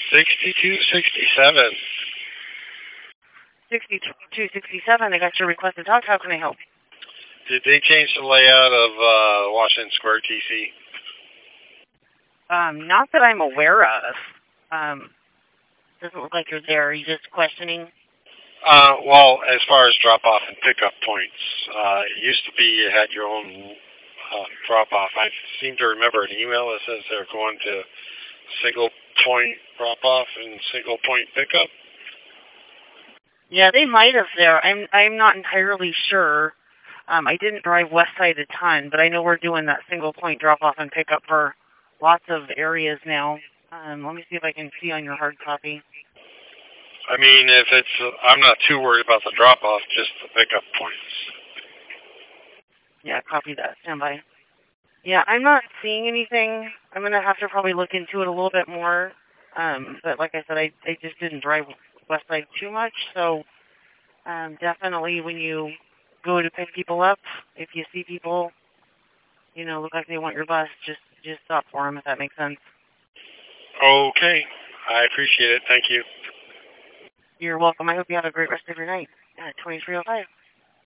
6267. 6267, I got your request to talk. How can I help? Did they change the layout of Washington Square, TC? Not that I'm aware of. Doesn't look like you're there. Are you just questioning? Well, as far as drop-off and pickup points, it used to be you had your own drop-off. I seem to remember an email that says they're going to single-point drop-off and single-point pickup. Yeah, they might have there. I'm not entirely sure. I didn't drive West Side a ton, but I know we're doing that single-point drop-off and pickup for lots of areas now. Let me see if I can see on your hard copy. I mean, if it's, I'm not too worried about the drop-off, just the pickup points. Yeah, copy that. Stand by. Yeah, I'm not seeing anything. I'm going to have to probably look into it a little bit more. But like I said, I just didn't drive West Side too much. So definitely when you go to pick people up, if you see people, look like they want your bus, just stop for them, if that makes sense. Okay. I appreciate it. Thank you. You're welcome. I hope you have a great rest of your night. 2305.